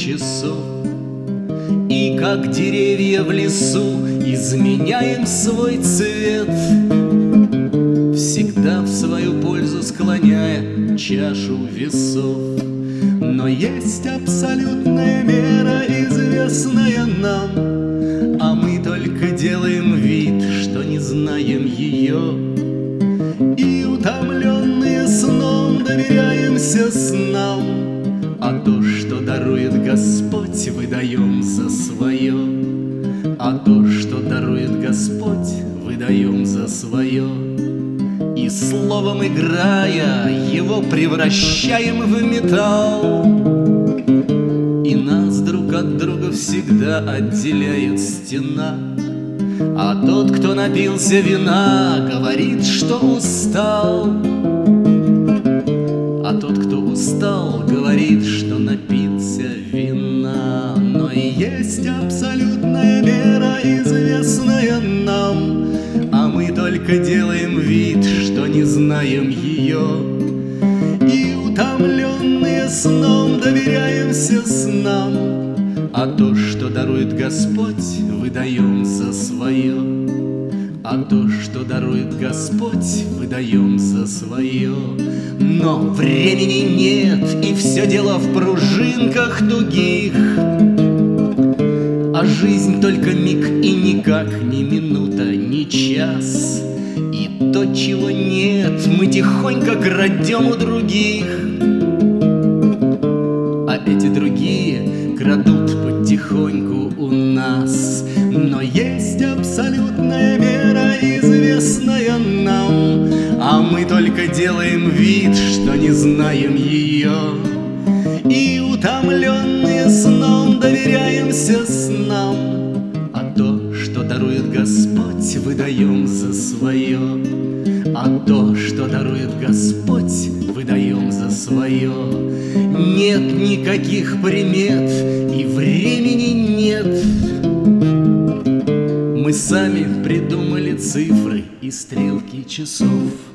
часов. И как деревья в лесу изменяем свой цвет, всегда в свою пользу склоняя чашу весов. Но есть абсолютная мера, известная нам, а мы только делаем вид, что не знаем ее. И утомленные сном доверяемся снам, а то, что дарует Господь, выдаем за свое. А то, что дарует Господь, выдаем за свое. И словом играя, его превращаем в металл. И нас друг от друга всегда отделяет стена. А тот, кто напился вина, говорит, что устал. А тот, кто устал, говорит, что напился вина. Но и есть абсолютная мера, известная нам, а мы только делаем вид, что не знаем ее. И утомленные сном доверяемся снам, а то, что дарует Господь, выдаем за свое. А то, что дарует Господь, выдаем за свое. Но времени нет, и все дело в пружинках тугих, а жизнь только миг и никак ни минута, ни час. И то, чего нет, мы тихонько крадем у других, а эти другие крадут потихоньку у нас. Но есть абсолютная мера, известная нам, а мы только делаем вид, что не знаем ее. И утомленные сном доверяемся снам, а то, что дарует Господь, выдаем за свое. А то, что дарует Господь, выдаем за свое. Нет никаких примет и времени нет. Мы сами придумали цифры и стрелки часов.